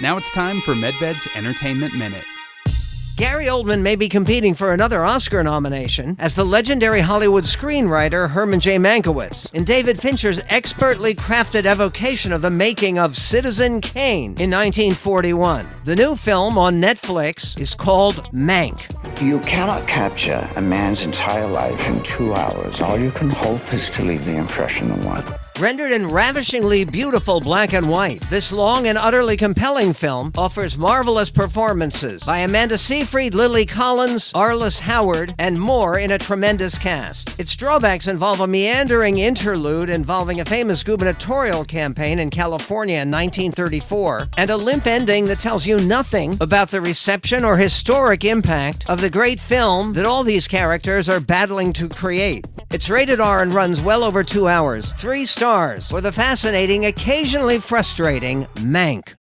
Now it's time for Medved's Entertainment Minute. Gary Oldman may be competing for another Oscar nomination as the legendary Hollywood screenwriter Herman J. Mankiewicz in David Fincher's expertly crafted evocation of the making of Citizen Kane in 1941. The new film on Netflix is called Mank. You cannot capture a man's entire life in 2 hours. All you can hope is to leave the impression of one. Rendered in ravishingly beautiful black and white, this long and utterly compelling film offers marvelous performances by Amanda Seyfried, Lily Collins, Arliss Howard, and more in a tremendous cast. Its drawbacks involve a meandering interlude involving a famous gubernatorial campaign in California in 1934, and a limp ending that tells you nothing about the reception or historic impact of the great film that all these characters are battling to create. It's rated R and runs well over 2 hours. 3 stars for the fascinating, occasionally frustrating Mank.